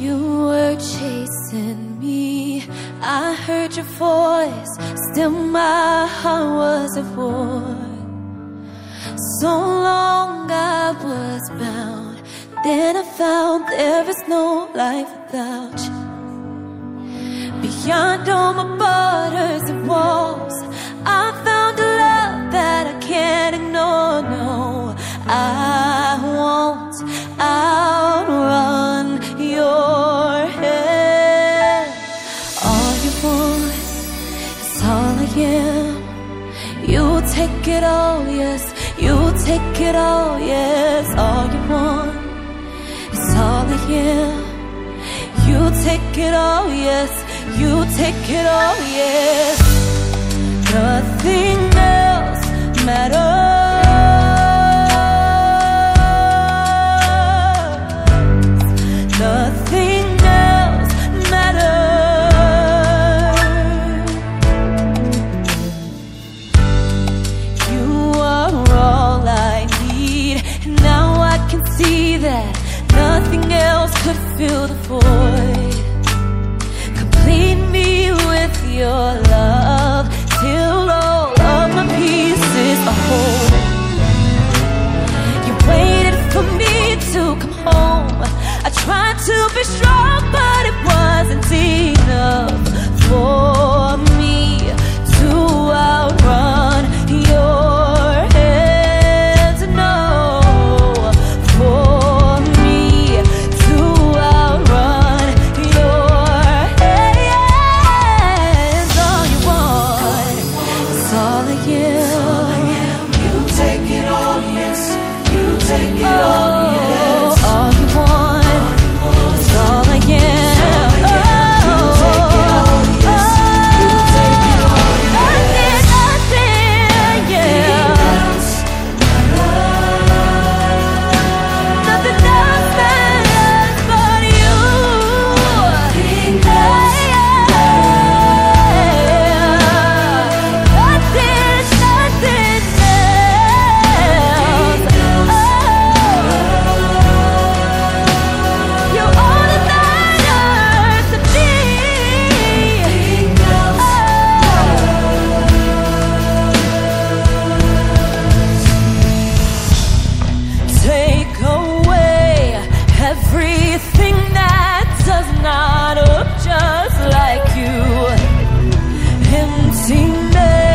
You were chasing me, I heard your voice, still my heart was at war. So long I was bound, then I found there is no life without you. Beyond all my borders and walls, I found a love that I can't ignore. No, I won't outrun your head. All you want is all I am. You take it all, yes. You take it all, yes. All you want is all I am. You take it all, yes. You take it all, yes. Nothing else matters. Nothing else matters. You are all I need. Now I can see that nothing else could fill the void. Complete me with your love till all of my pieces are whole. You waited for me to come home. I tried to be strong, but it wasn't enough for me to outrun your hands. No, for me to outrun your hands. All you want is all I am. You take it all, yes. You take it all, yes. All you want is all I am. Everything that does not look just like you. Emptiness.